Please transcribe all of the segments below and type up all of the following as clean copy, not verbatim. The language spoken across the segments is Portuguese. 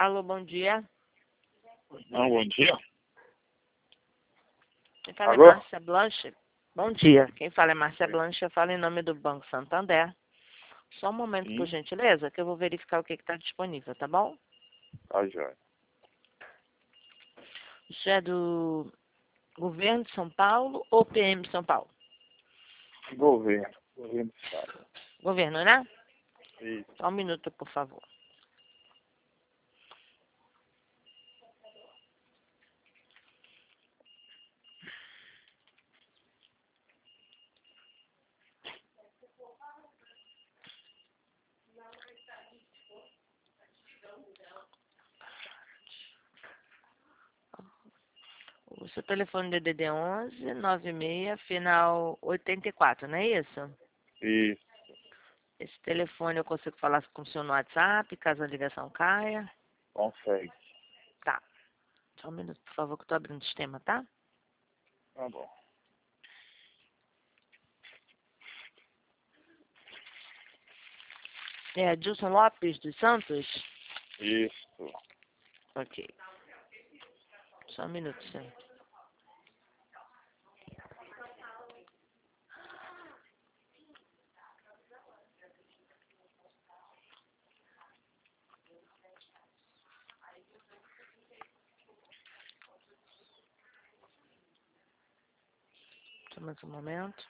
Alô, bom dia. Não, bom dia. Quem fala Alô? é Márcia Blanche. Bom dia. Quem fala é Márcia Blanche. Eu falo em nome do Banco Santander. Só um momento, por Sim, gentileza, que eu vou verificar o que está disponível, tá bom? tá jóia. Isso é do Governo de São Paulo ou PM de São Paulo? Governo do Estado. Governo, né? Isso. Só um minuto, por favor. O seu telefone DDD 11 96 final 84, não é isso? Isso. Esse telefone eu consigo falar com o senhor no WhatsApp, caso a ligação caia. Consegue. Tá. Só um minuto, por favor, que eu tô abrindo o sistema, tá? Tá bom. É Adilson Lopes dos Santos? Isso. Ok. Só um minuto, senhor. Só mais um momento.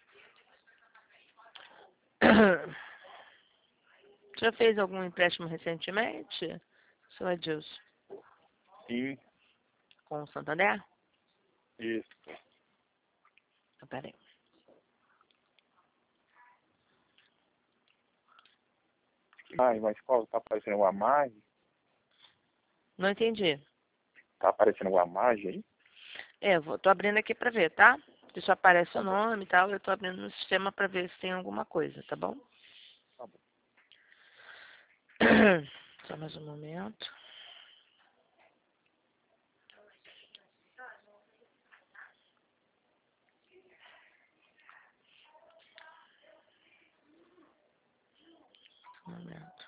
O senhor fez algum empréstimo recentemente, senhor Adilson? Sim, Com o Santander? isso. Peraí. Ai, mas qual? Tá aparecendo uma margem? Não entendi. Tá aparecendo uma margem aí? É, tô abrindo aqui pra ver, tá? Se só aparece o Tá bom. nome e tal, eu tô abrindo no sistema pra ver se tem alguma coisa, tá bom? Tá bom. Só mais um momento. Um momento.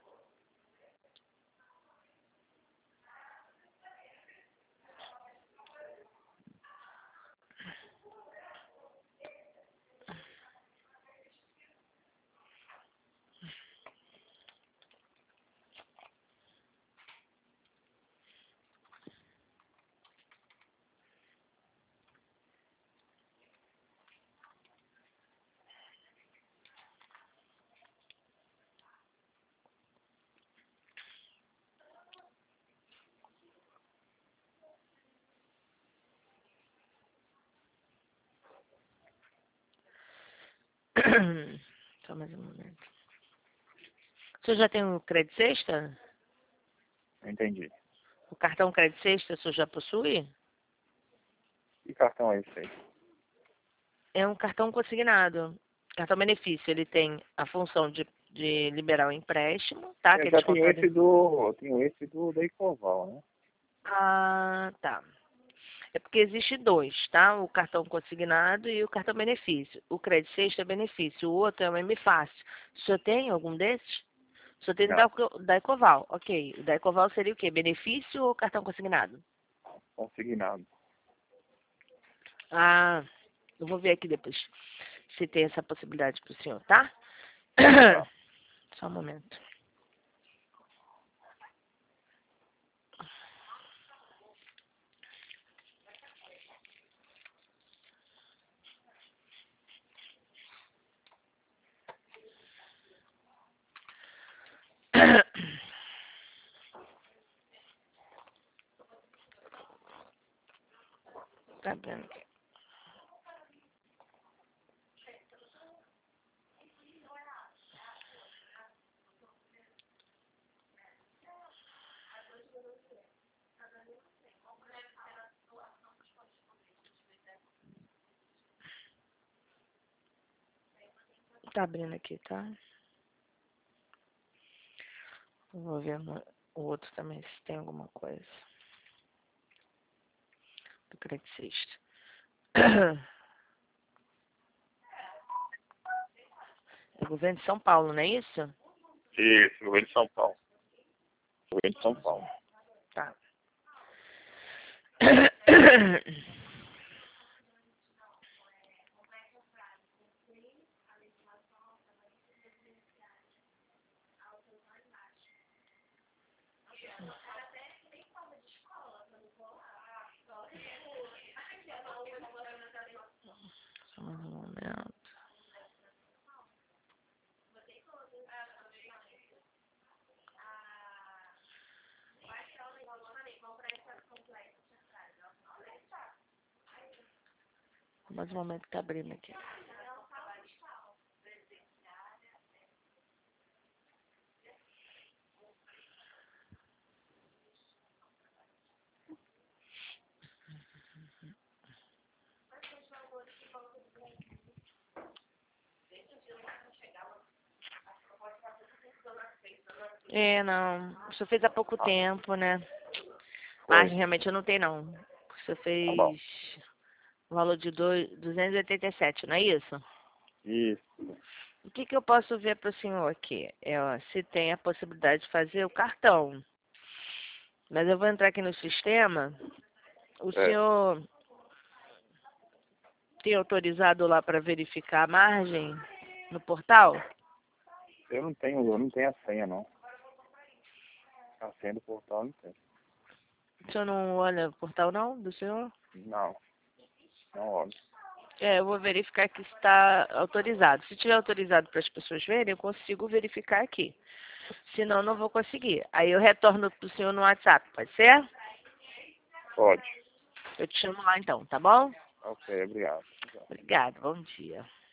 Só mais um momento. O senhor já tem o crédito sexta? Entendi. O cartão crédito sexta o senhor já possui? Que cartão é esse aí? É um cartão consignado. Cartão benefício. Ele tem a função de liberar o empréstimo, tá? Que Eu é já tenho descontado. esse do da Ecoval, né? Ah, tá. É porque existe dois, tá? O cartão consignado e o cartão benefício. O crédito sexta é benefício, o outro é o M Fácil. O senhor tem algum desses? O senhor tem Não, da Ecoval. Ok. O da Ecoval seria o quê? Benefício ou cartão consignado? consignado. Ah, eu vou ver aqui depois se tem essa possibilidade para o senhor, tá? Tá. Só um momento. Tá vendo aqui. Tá abrindo aqui, tá? Eu vou ver o outro também, se tem alguma coisa. Do crédito sexta. É o governo de São Paulo, não é isso? Isso, Governo de São Paulo. Governo de São Paulo. Tá. Só mais um momento. Mais um momento que tá abrindo aqui. É, não. O senhor fez há pouco tempo, né? Mas Foi. realmente eu não tenho, não. O senhor Tá bom. fez o valor de 287, não é isso? Isso. O que eu posso ver para o senhor aqui? É, ó, se tem a possibilidade de fazer o cartão. Mas eu vou entrar aqui no sistema. O É. senhor tem autorizado lá para verificar a margem no portal? Eu não tenho a senha, não. A senha do portal eu não tem. O senhor não olha o portal, não, do senhor? Não. Não olho. É, eu vou verificar que está autorizado. Se tiver autorizado para as pessoas verem, eu consigo verificar aqui. Senão, não vou conseguir. Aí eu retorno para o senhor no WhatsApp, pode ser? Pode. Eu te chamo lá então, tá bom? Ok, obrigado. Obrigada, bom dia.